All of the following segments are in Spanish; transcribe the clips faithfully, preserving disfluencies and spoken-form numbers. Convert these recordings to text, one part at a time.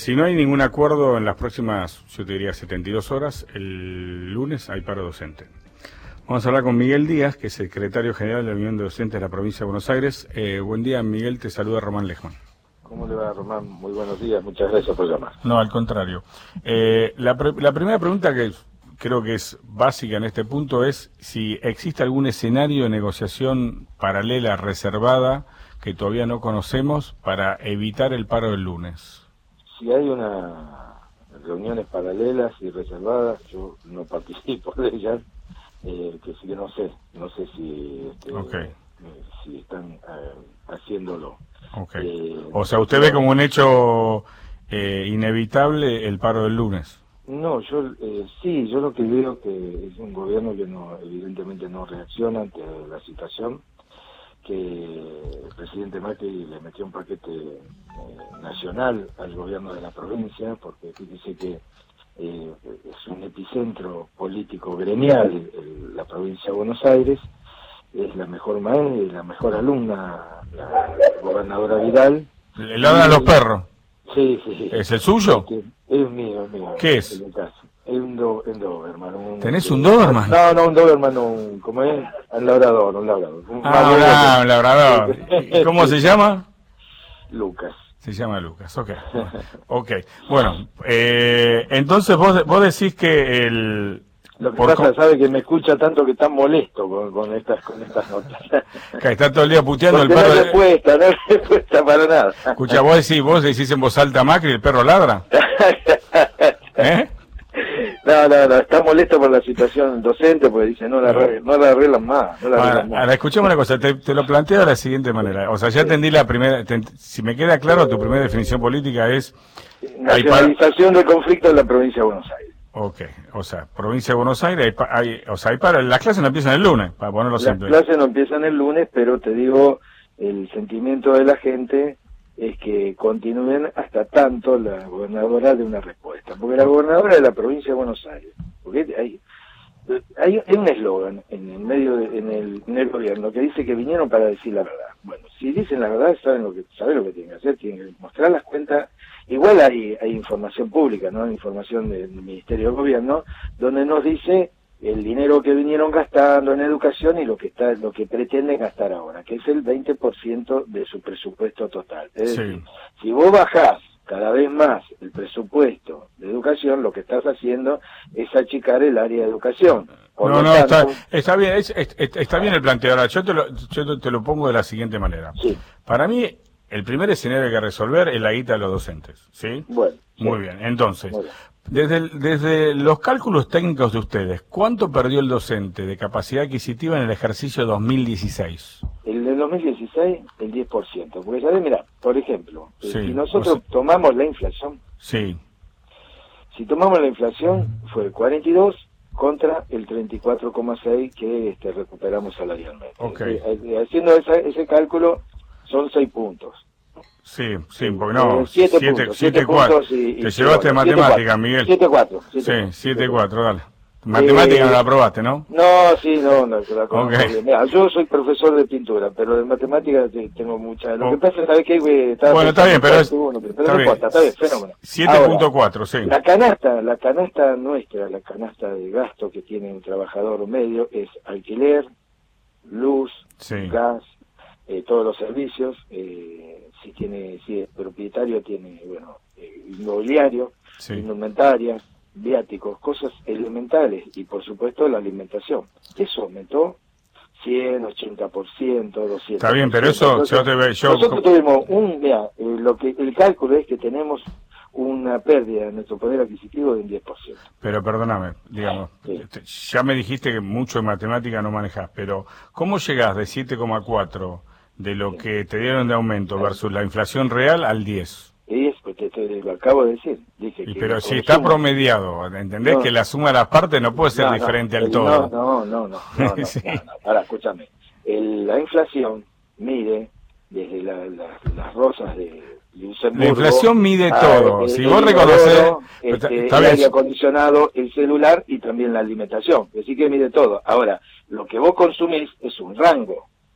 si no hay ningún acuerdo en las próximas, yo te diría, setenta y dos horas, el lunes hay paro docente. Vamos a hablar con Miguel Díaz, que es secretario general de la Unión de Docentes de la Provincia de Buenos Aires. Eh, buen día, Miguel, te saluda Román Lejman. ¿Cómo le va, Román? Muy buenos días, muchas gracias por llamar. No, al contrario. Eh, la, pre la primera pregunta que creo que es básica en este punto es si existe algún escenario de negociación paralela, reservada, que todavía no conocemos para evitar el paro del lunes. Si hay una reuniones paralelas y reservadas, yo no participo de ellas, eh, que sí que no sé, no sé si, este, okay. eh, si están eh, haciéndolo. Okay. Eh, o sea, ¿usted ve como un hecho eh, inevitable el paro del lunes? No, yo eh, sí, yo lo que veo que es un gobierno que no, evidentemente no reacciona ante la situación, que el presidente Macri le metió un paquete eh, nacional al gobierno de la provincia, porque dice que eh, es un epicentro político gremial el, la provincia de Buenos Aires, es la mejor maestra, la mejor alumna, la gobernadora Vidal. ¿Le ladran a los perros? Sí, sí. ¿Es el suyo? Es, es mío, es mío. ¿Qué es? Es un, do, un Doberman. Un, ¿Tenés un Doberman? No, no, un Doberman, un, ¿cómo es? Un labrador, un labrador. Un ah, un labrador. ¿Y cómo se llama? Lucas. Se llama Lucas, ok. Ok, bueno, eh, entonces vos, vos decís que el... Lo que pasa, sabe que me escucha tanto que está molesto con, con estas con estas notas. Que está todo el día puteando el perro. perro. No le cuesta, no le cuesta para nada. Escucha, vos decís, vos decís en voz alta Macri, el perro ladra. ¿Eh? No, no, no, está molesto por la situación docente, porque dice, no la arreglan, no la arreglan más. No la arreglan ahora, más. ahora, escuchame una cosa, te, te lo planteo de la siguiente manera. O sea, ya entendí la primera, te, si me queda claro, tu primera definición política es... Nacionalización del conflicto en la provincia de Buenos Aires. Ok, o sea, provincia de Buenos Aires, hay, hay, o sea, hay para, las clases no empiezan el lunes, para ponerlo simple. Las clases no empiezan el lunes, pero te digo, el sentimiento de la gente es que continúen hasta tanto la gobernadora de una respuesta. Porque la gobernadora de la provincia de Buenos Aires, porque hay, hay, hay un eslogan en el medio, de, en, el, en el gobierno que dice que vinieron para decir la verdad. Bueno, si dicen la verdad, saben lo que, saben lo que tienen que hacer, tienen que mostrar las cuentas. Igual hay, hay información pública, ¿no? Información del Ministerio de Gobierno, donde nos dice el dinero que vinieron gastando en educación y lo que está, lo que pretenden gastar ahora, que es el veinte por ciento de su presupuesto total. Es sí. decir, si vos bajás cada vez más el presupuesto de educación, lo que estás haciendo es achicar el área de educación. Por no, no, tanto, está, está bien, es, es, está bien el planteo. Ahora, yo te lo, yo te lo pongo de la siguiente manera. Sí. Para mí, el primer escenario que hay que resolver es la guita de los docentes, ¿sí? Bueno. Muy sí. bien, entonces, Muy bien. Desde, el, desde los cálculos técnicos de ustedes, ¿cuánto perdió el docente de capacidad adquisitiva en el ejercicio dos mil dieciséis? El de dos mil dieciséis, el diez por ciento. Porque, ¿sabes? Mira, por ejemplo, sí, si nosotros o sea, tomamos la inflación, sí. si tomamos la inflación, fue el cuarenta y dos contra el treinta y cuatro coma seis que este, recuperamos salarialmente. Okay. Eh, haciendo esa, ese cálculo, son seis puntos. Sí, sí, porque no, eh, siete, siete, puntos, siete, siete cuatro. puntos y, y te llevaste matemática, Miguel. siete cuatro. Sí, siete cuatro, dale. Matemática eh, no la aprobaste, ¿no? No, sí, no, no, la conozco okay. bien. Mira, yo soy profesor de pintura, pero de matemática tengo mucha... Lo oh. que pasa es, ¿sabes qué? Bueno, está bien, pero es... Uno, pero está, no bien. Importa, está bien, fenómeno. siete punto cuatro, sí. La canasta, la canasta nuestra, la canasta de gasto que tiene un trabajador medio es alquiler, luz, sí. gas, eh, todos los servicios, eh, si tiene, si es propietario tiene, bueno, eh, inmobiliario, sí. indumentaria, viáticos, cosas elementales y por supuesto la alimentación. Eso aumentó cien, ochenta por ciento, doscientos por ciento. Está bien, pero eso Entonces, yo te veo... Yo... Nosotros tuvimos un, mira, eh, lo que el cálculo es que tenemos una pérdida de nuestro poder adquisitivo de un diez por ciento. Pero perdóname, digamos, sí. ya me dijiste que mucho en matemática no manejás, pero ¿cómo llegás de siete coma cuatro de lo sí. que te dieron de aumento versus la inflación real al diez? Y es, pues te, te lo acabo de decir. Dije y que pero si está promediado, ¿entendés? No, que la suma de las partes no puede ser no, diferente no, al todo. No, no, no, no, no, no, sí. no, no. Ahora, escúchame. El, la inflación mide desde la, la, las rosas de Luxemburgo. La inflación mide a, todo. El, si el vos reconoces... Este, el aire acondicionado, el celular y también la alimentación. Así que mide todo. Ahora, lo que vos consumís es un rango.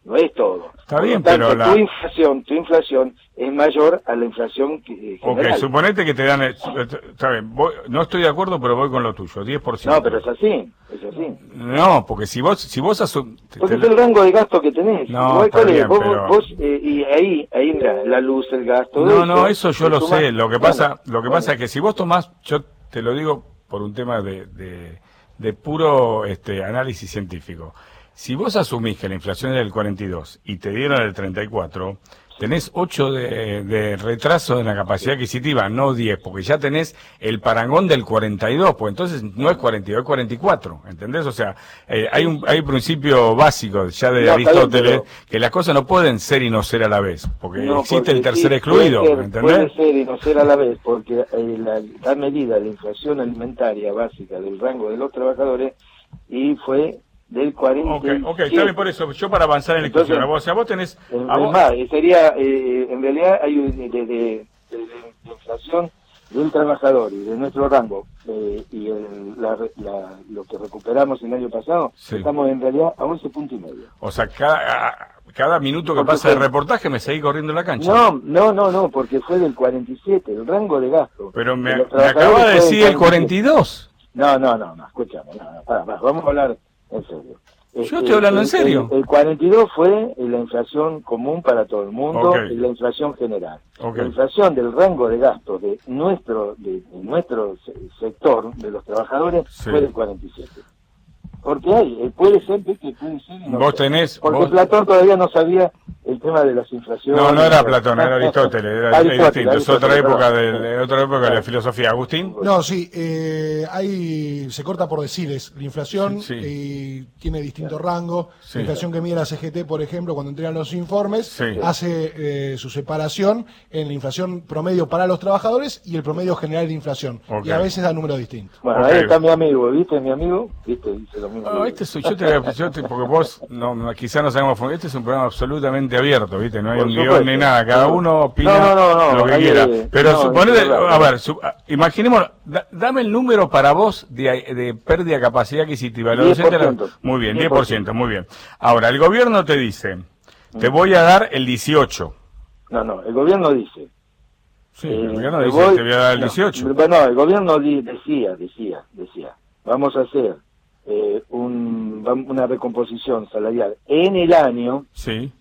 no es todo. Está bien, Por lo tanto, pero la... tu inflación, tu inflación es mayor a la inflación que, general. Ok, suponete que te dan... El... Está bien, voy... no estoy de acuerdo, pero voy con lo tuyo, diez por ciento. No, pero es así, es así. No, porque si vos si vos asum... Porque te... es el rango de gasto que tenés. No, Igual, está bien, vos, pero... vos, eh, y ahí, ahí mira, la luz, el gasto... No, eso, no, eso yo lo suma... sé. Lo que bueno, pasa lo que bueno. pasa es que si vos tomás, yo te lo digo por un tema de, de, de puro este análisis científico. Si vos asumís que la inflación es del cuarenta y dos y te dieron el treinta y cuatro, tenés ocho de, de retraso en la capacidad adquisitiva, no diez, porque ya tenés el parangón del cuarenta y dos, pues entonces no es cuarenta y dos, es cuarenta y cuatro, ¿entendés? O sea, eh, hay un hay un principio básico ya de No, Aristóteles, pero... que las cosas no pueden ser y no ser a la vez, porque No, existe porque el tercer sí, excluido, puede ser, ¿entendés? Puede ser y no ser a la vez, porque eh, la, la medida de inflación alimentaria básica del rango de los trabajadores y fue del cuarenta y siete. Ok, ok, está bien por eso. Yo para avanzar en la Entonces, discusión, o sea, vos tenés... Es a vos... más, sería, eh, en realidad hay un- de, de, de- de- de inflación del trabajador y de nuestro rango eh, y el, la, la- lo que recuperamos el año pasado, Sí. estamos en realidad a once puntos y medio. O sea, cada, cada minuto que Porque pasa de fue- reportaje me seguí corriendo la cancha. No, no, no, no, porque fue del cuarenta y siete, el rango de gasto. Pero me, de los me acaba trabajadores de fue decir del el cuarenta y dos. No, no, no, no, escúchame, no, no, pará, pará, vamos a hablar en serio. Yo Este, estoy hablando en el- serio. El, el cuarenta y dos fue la inflación común para todo el mundo Ok. y la inflación general. Ok. La inflación del rango de gasto de nuestro de, de nuestro se- sector, de los trabajadores, Sí. fue del cuarenta y siete. Porque hay, eh, puede ser que que puede ser y no Vos ser. tenés- Porque vos- Platón todavía no sabía el tema de las inflaciones. No, no era Platón, era Aristóteles, era Aristóteles, distinto, es otra Aristóteles, época, perdón. de, de otra época de la filosofía. Agustín. No, sí, eh, hay, se corta por deciles. La inflación Sí, sí. eh, tiene distintos rangos. Sí. La inflación que mide la C G T, por ejemplo, cuando entregan los informes, Sí. hace eh, su separación en la inflación promedio para los trabajadores y el promedio general de inflación. Ok. Y a veces da números distintos. Bueno, Ok. ahí está mi amigo, ¿viste? Mi amigo, ¿viste? Dice lo mismo. No, este soy yo, te, yo te- porque vos no, no, quizás no sabemos, este es un programa absolutamente abierto, ¿viste? No hay Por un supuesto. guión ni nada, cada uno opina No, no, no, no, lo que ahí, quiera. eh, Pero no, suponete, es verdad. a ver, su, a- imaginemos, da- dame el número para vos de, de pérdida de capacidad adquisitiva. Los diez por docentes ciento. la- muy bien, diez diez por por ciento, muy bien. Ahora, el gobierno te dice, te voy a dar el dieciocho. No, no, el gobierno dice. Sí, eh, el gobierno me dice, voy- te voy a dar el no, dieciocho. Bueno, el gobierno di- decía, decía, decía, vamos a hacer eh, un, vam- una recomposición salarial en el año Sí.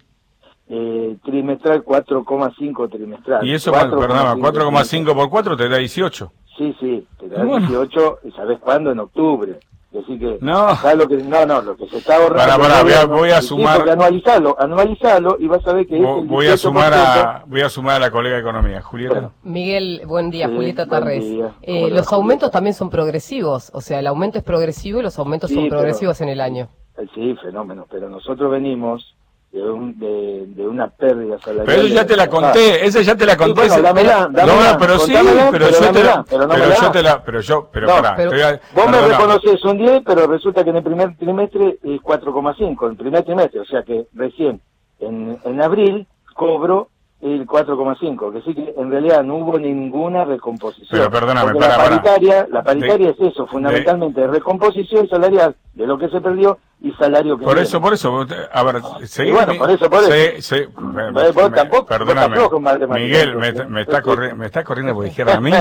eh, trimestral, cuatro coma cinco trimestral. Y eso, cuatro coma perdón, cinco cuatro coma trimestral. cinco por cuatro te da dieciocho. Sí, sí, te da Bueno. dieciocho, ¿y sabes cuándo? En octubre. Así que, No. acá lo que, no, no, lo que se está ahorrando. Pará, pará, el voy a- gobierno, voy a sí, sumar- porque anualizalo, anualizalo y vas a ver que es Vo- el Voy a dieciocho por sumar ciento. a, voy a sumar a la colega de economía, Julieta. Miguel, buen día, Sí, Julieta buen Tarrés. día. Eh, ¿Cómo le los va, aumentos Julieta? también son progresivos, o sea, el aumento es progresivo y los aumentos Sí, son pero- progresivos en el año. Eh, Sí, fenómeno, pero nosotros venimos de, un, de, de una pérdida salarial. Pero eso ya te la conté, esa ya te la conté. Sí, bueno, ese- dámela, no, dámela, no, pero sí, contámela, pero, pero yo te dámela, la, pero no pero me la yo das. te la, pero yo, pero No, pará, pero- te voy a- Vos me perdona. reconoces un diez, pero resulta que en el primer trimestre es cuatro coma cinco, en el primer trimestre, o sea que recién en, en abril cobro el cuatro coma cinco, que sí que en realidad no hubo ninguna recomposición. Pero perdóname, Porque pará, la pará. paritaria, la paritaria De- es eso, fundamentalmente, recomposición salarial de lo que se perdió y salario que Por viene. eso, por eso, vos te- a ver, seguí, bueno, por eso, por se- eso. se- Vos- me- vos me- tampoco- perdóname, vos tampoco con matemáticas, Miguel, me, entonces. me está corriendo, me está corriendo por izquierda a mí.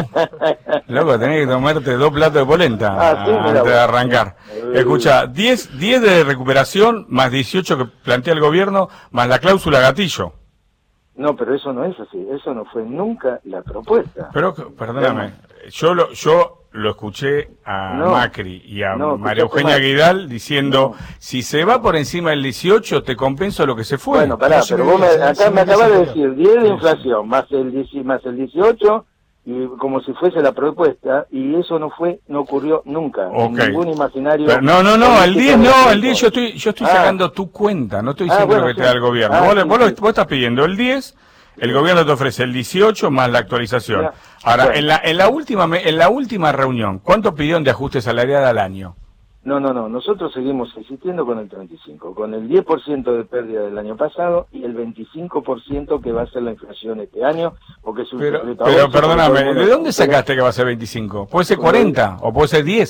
Loco, tenés que tomarte dos platos de polenta Ah, sí, mira antes vos. de arrancar. Eh, Escucha, diez, diez de recuperación más dieciocho que plantea el gobierno más la cláusula gatillo. No, pero eso no es así, eso no fue nunca la propuesta. Pero, perdóname, yo lo, yo lo escuché a No, Macri y a no, María escuchaste Eugenia mal. Guidal diciendo, No. si se va por encima del dieciocho, te compenso lo que se fue. Bueno, pará, Pero se pero me vos me, dice, acá se me me acabas de dice decir diez de inflación, más el, dieci- más el dieciocho, y como si fuese la propuesta, y eso no fue, no ocurrió nunca, Ok. en ningún imaginario. Pero no, no, no, el político diez de no, tiempo. el diez yo estoy, yo estoy Ah. sacando tu cuenta, no estoy Ah, diciendo bueno, lo que te sí. da el gobierno. Ah, vos, le- sí, vos, lo- sí. vos estás pidiendo el diez, el gobierno te ofrece el dieciocho más la actualización. Mira, Ahora, bueno. en la, en la última, me- en la última reunión, ¿cuánto pidieron de ajuste salarial al año? No, no, no, nosotros seguimos existiendo con el treinta y cinco, con el diez por ciento de pérdida del año pasado y el veinticinco por ciento que va a ser la inflación este año, porque es un Pero, secreto a pero voces, porque todo perdóname, el mundo- ¿de dónde sacaste que va a ser veinticinco? ¿Puede ser cuarenta o puede ser diez?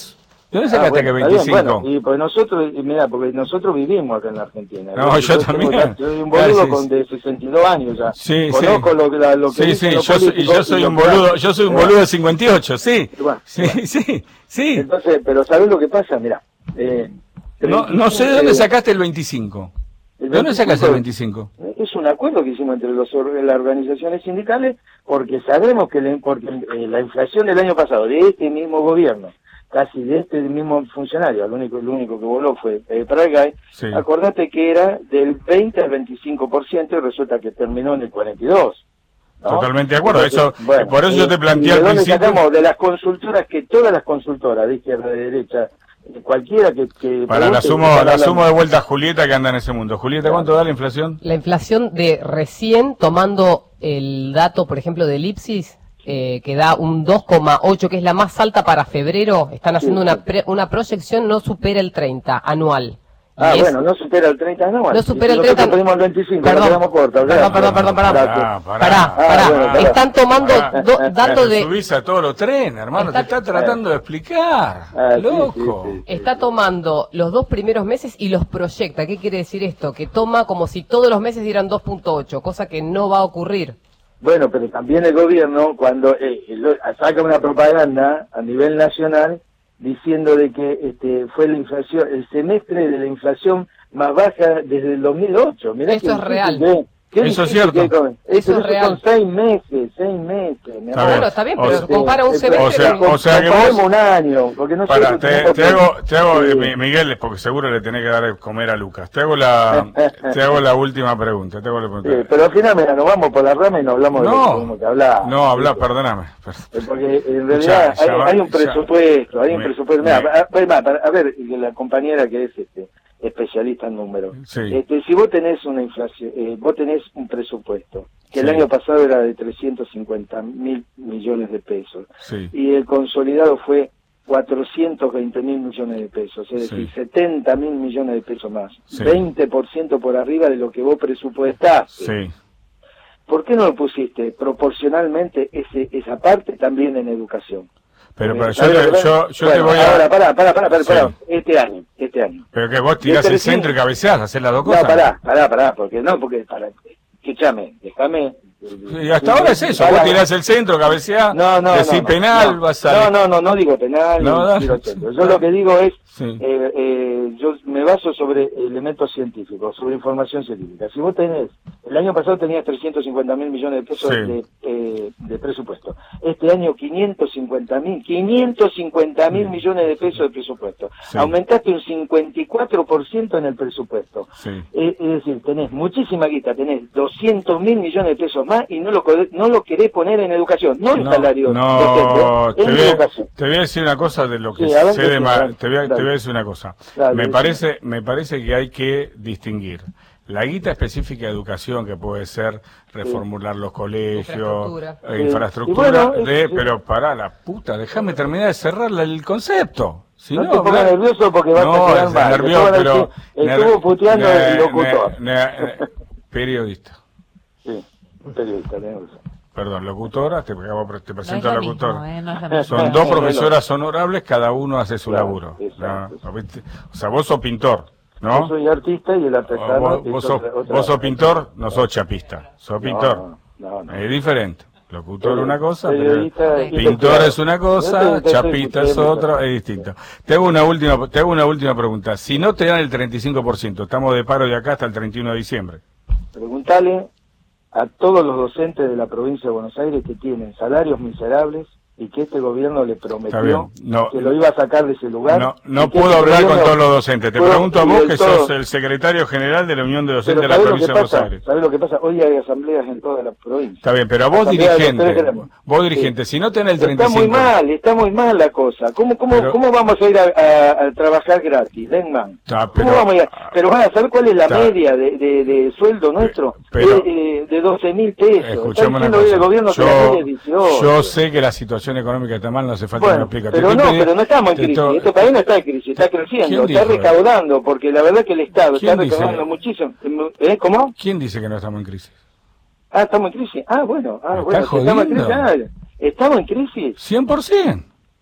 ¿De dónde sacaste ah, bueno, que veinticinco? Bueno, y pues nosotros, y mira, porque nosotros vivimos acá en la Argentina. No, yo, yo también. Tengo, yo soy un boludo Gracias. con de sesenta y dos años ya. Sí, Conozco sí. lo, la, lo que Sí, sí, yo soy, y yo soy un boludo, yo soy un boludo de cincuenta y ocho, sí. Bueno, Sí, bueno. sí, sí. Entonces, pero ¿sabés lo que pasa? Mira, eh, No, no sé de dónde sacaste el veinticinco. ¿De dónde sacaste el veinticinco? Es un acuerdo que hicimos entre los, las organizaciones sindicales porque sabemos que la, porque, eh, la inflación del año pasado de este mismo gobierno, casi de este mismo funcionario, el único, el único que voló fue eh, Pratgay, Sí. acordate que era del veinte al veinticinco por ciento y resulta que terminó en el cuarenta y dos por ciento. ¿No? Totalmente de acuerdo, Entonces, eso, bueno, por eso yo te planteé ¿y al de dónde principio. sacamos? De las consultoras, que todas las consultoras, de izquierda, de derecha, cualquiera que... que Para la pregunte, sumo, están la hablando- sumo de vuelta a Julieta que anda en ese mundo. Julieta, ¿cuánto da la inflación? La inflación de recién, tomando el dato, por ejemplo, del Ipsis, eh, que da un dos coma ocho, que es la más alta para febrero, están haciendo Sí, una sí. pre- una proyección, no supera el treinta anual. Ah, Y es- bueno, no supera el treinta, no. No supera el nosotros treinta. pedimos el veinticinco, Perdón, nos quedamos cortos. perdón, perdón, perdón, pará. Pará, pará. Pará, Ah, pará. bueno, pará. Están tomando Pará. do- datos Te de... subís a todos los trenes, hermano, Está- te está tratando de explicar. Ah, sí, Loco. sí, sí. Está tomando los dos primeros meses y los proyecta. ¿Qué quiere decir esto? Que toma como si todos los meses dieran dos punto ocho, cosa que no va a ocurrir. Bueno, pero también el gobierno, cuando eh, lo- saca una propaganda a nivel nacional diciendo de que este fue la inflación, el semestre de la inflación más baja desde el dos mil ocho. Mirá Eso qué es real. difícil que- qué Eso es difícil cierto. que con- Eso es eso real. Son seis meses, seis meses. mi Está amor. bien. Bueno, está bien, O pero sea- compara un Eh, semestre o sea- con- o sea que vos- comparemos un año, porque no Pará, te, te hago, te hago eh, Mi- Miguel, porque seguro le tenés que dar de comer a Lucas. Te hago la, te hago la última pregunta. Te hago la pregunta. Sí, pero al final, mira, nos vamos por la rama y no hablamos de lo que No, tenemos que hablar. no, habla, perdóname. Eh, Porque en realidad Ya, ya hay, va, hay un ya. presupuesto, hay un Me- presupuesto. me- Mira, a, a- a- a ver, la compañera que es este especialista en números. Sí. Este, si vos tenés una inflación, eh, vos tenés un presupuesto, que el Sí. año pasado era de trescientos cincuenta mil millones de pesos, Sí. y el consolidado fue cuatrocientos veinte mil millones de pesos, es decir, Sí. setenta mil millones de pesos más, Sí. veinte por ciento por arriba de lo que vos presupuestaste. Sí. ¿Por qué no lo pusiste proporcionalmente ese, esa parte también en educación? Pero, pero yo, ¿Sabés lo te, que yo, pasa? yo Bueno, te voy a... Ahora, pará, pará, pará, pará, Sí. pará. Este año, este año. Pero que vos tirás De el trescientos centro y cabeceás, hacer las dos No, cosas. pará, pará, pará, porque no, porque, pará, escúchame, déjame. Y hasta ahora es eso, vos tirás el centro, cabeceás, No, no, decís no, no, penal, no, vas a... no, no, no, no digo penal, No, ni da- tiro centro. Yo lo que digo es, Sí. eh, eh, yo me baso sobre elementos científicos, sobre información científica. Si vos tenés, el año pasado tenías trescientos cincuenta mil millones de pesos Sí. de, eh, de presupuesto. Este año quinientos cincuenta mil, quinientos cincuenta mil millones de pesos de presupuesto. Sí. Aumentaste un cincuenta y cuatro por ciento en el presupuesto. Sí. Eh, es decir, tenés muchísima guita, tenés doscientos mil millones de pesos más y no lo, co- no lo querés poner en educación, no en No, salario no, docente, te en voy, a, educación. te voy a decir una cosa de lo que Sí, a ver, sé de sí, ma- dale, te, voy a, te dale. voy a decir una cosa. Dale, me sí. parece, me parece que hay que distinguir la guita específica de educación, que puede ser reformular los colegios, Infraestructura. eh, Sí. infraestructura, Y bueno, de, es- sí. pero pará la puta, déjame terminar de cerrar la- el concepto. Si no, no, te pongas hablar- nervioso porque vas no, a quedar es mal. nervioso, Después van a pero decir, ner- estuvo puteando ne- el locutor. ne- ne- periodista. Sí, un periodista, tenés razón. Perdón, locutora, te, te No es presento a lo locutor. mismo, ¿eh? No es lo mismo. Son dos Bueno. profesoras honorables, cada uno hace su Claro, laburo. exacto. ¿no? ¿Viste? O sea, vos sos pintor, ¿no? Yo soy artista y el artesano vos, es vos sos, otra- otra- vos sos pintor, no sos chapista. Sos No, pintor. no, no, no. Es diferente. Locutor Sí, una cosa, periodista pero es pintor claro. es una Yo cosa, te- te- chapista te- es te- otra, es distinto. Te hago una última, te hago una última pregunta. Si no te dan el treinta y cinco por ciento, estamos de paro de acá hasta el treinta y uno de diciembre. Preguntale a todos los docentes de la provincia de Buenos Aires que tienen salarios miserables y que este gobierno le Está prometió bien. No, que lo iba a sacar de ese lugar. No, y no que puedo este hablar con gobierno- todos los docentes. Te Puedo- pregunto a y vos, del que todo- sos el secretario general de la Unión de Docentes Pero de la ¿sabés lo provincia que de Buenos pasa? Aires. ¿Sabés lo que pasa? Hoy hay asambleas en toda la provincia. Está bien, pero a vos Asamblea de dirigente, doctores queremos. vos dirigente, si no tenés el treinta y Está cinco... muy mal, está muy mal la cosa. ¿Cómo, cómo, Pero- cómo vamos a ir a, a- a trabajar gratis? Denman. Está, ¿Cómo pero- vamos a ir a- Pero van a saber cuál es la Está. media de, de, de sueldo nuestro. pero- de, eh, de doce mil pesos. Escuchame una Está diciendo hoy cosa. el gobierno que la media Yo, es dieciocho. yo sé que la situación económica está mal, no hace falta que me Bueno, explique. pero no, pero no estamos en crisis. Este país no está en crisis, está ¿Quién creciendo, dijo está eso? recaudando, porque la verdad que el Estado está ¿Quién dice? recaudando muchísimo. ¿Eh? ¿Cómo? ¿Quién dice que no estamos en crisis? Ah, estamos en crisis. Ah, bueno, ah, ¿Me bueno, estás si estamos en jodiendo? crisis. Ah, ¿estamos en crisis? cien por ciento.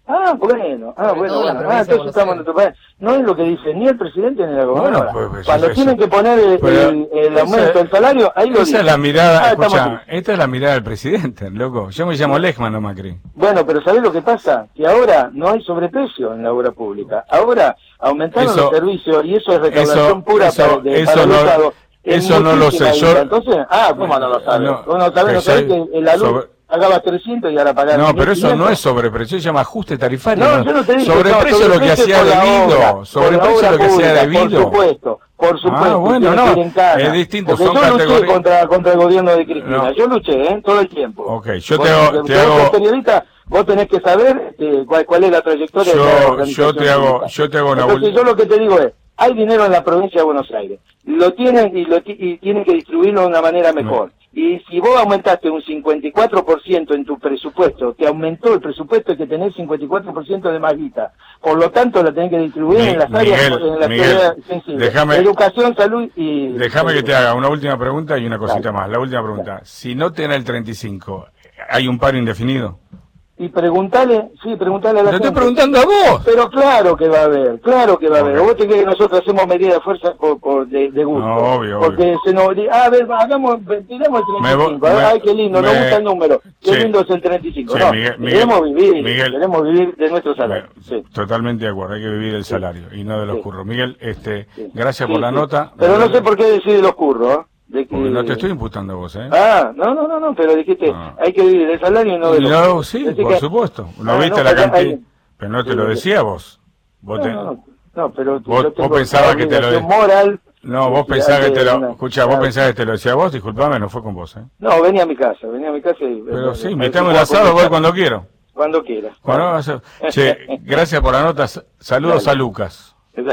Ah, bueno, ah, Sobre bueno, todo la bueno. provincia Ah, de entonces Buenos estamos en Aires. otro país. No es lo que dice ni el presidente ni la gobernadora. Bueno, pues, Cuando eso- tienen que poner el, Pero el, el esa- aumento del salario, ahí lo Esa dicen. es la mirada, Ah, estamos escucha, en- esta es la mirada del presidente, loco. Yo me llamo Lechman, no Macri. Bueno, pero ¿sabés lo que pasa? Que ahora no hay sobreprecio en la obra pública. Ahora aumentaron Eso- los servicios y eso es recaudación eso- pura eso- para, de, eso para el no- Estado. en eso no lo sé, muchísima yo- guita. Entonces, ah, ¿cómo no lo sabes? No, Uno sabe, que no sabe soy que la luz sobre- pagaba trescientos y ahora paga No, pero eso no quinientos. es sobreprecio, se llama ajuste tarifario. No, yo no te digo sobreprecio no, es lo que sobreprecio hacía por la debido. obra, por la Sobreprecio es obra lo que hacía pública, debido. Por supuesto, por supuesto. Ah, bueno, y no, tienen que ir en cana. es distinto, Porque son yo luché categorías- contra, contra el gobierno de Cristina. No. Yo luché, ¿eh? Todo el tiempo. Ok, yo Vos, te hago- porque te vos hago- sos periodista, vos tenés que saber este, cuál, cuál es la trayectoria Yo- de la yo organización te hago- sindical. yo te hago una Entonces, ul- yo lo que te digo es, hay dinero en la provincia de Buenos Aires. Lo tienen y, lo ti- y tienen que distribuirlo de una manera mejor. Y si vos aumentaste un cincuenta y cuatro por ciento en tu presupuesto, te aumentó el presupuesto y que tenés cincuenta y cuatro por ciento de más guita. Por lo tanto, la tenés que distribuir Mi- en las áreas, Miguel, en las Miguel, áreas sensibles. déjame- Educación, salud y... Déjame que te haga una última pregunta y una cosita Dale. más. La última pregunta. Si no te dan el treinta y cinco, ¿hay un paro indefinido? Y preguntale, sí, preguntale a la Te gente. estoy preguntando a vos. Pero claro que va a haber, claro que va a haber. Ok. ¿Vos te crees que nosotros hacemos medidas de fuerza por, por de, de gusto? No, obvio, Porque obvio. se nos di- ah, a ver, hagamos, tiremos el Me vo- treinta y cinco. A ver, me- ay, qué lindo, nos me- gusta el número. Qué Sí. lindo es el treinta y cinco. Sí, no, Miguel- Miguel- queremos vivir, Miguel- queremos vivir de nuestro salario. Sí. Totalmente de acuerdo, hay que vivir el salario y no de los Sí. curros. Miguel, este, Sí. gracias Sí, por la sí. nota. Pero no sé por qué decir los curros, ¿eh? De que... Porque no te estoy imputando a vos, ¿eh? Ah, no, no, no, no, pero dijiste, Ah. hay que vivir del salario y no de Y los no, curros. sí, Así por que- supuesto. ¿No Ah, viste no, la pero cantidad? hay- Pero no te Sí, lo sí. decía vos. Vos No, te- no, no, pero Vos- yo tengo vos pensabas que te lo obligación de- moral. No, vos de pensabas que te lo... una- Escucha, vos Ah, pensabas que te lo decía vos, disculpame, no fue con vos, ¿eh? No, venía a mi casa, venía a mi casa y... Pero sí, me invitame un puedo asado, voy conectar cuando quiero. Cuando quiera. Cuando vas a- Che, gracias por la nota. S- Saludos Dale. a Lucas.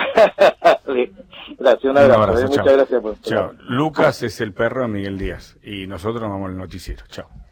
Sí. Gracias, un Un abrazo. abrazo, eh, chao. Muchas gracias por... Chao. Lucas es el perro de Miguel Díaz y nosotros vamos al noticiero. Chao.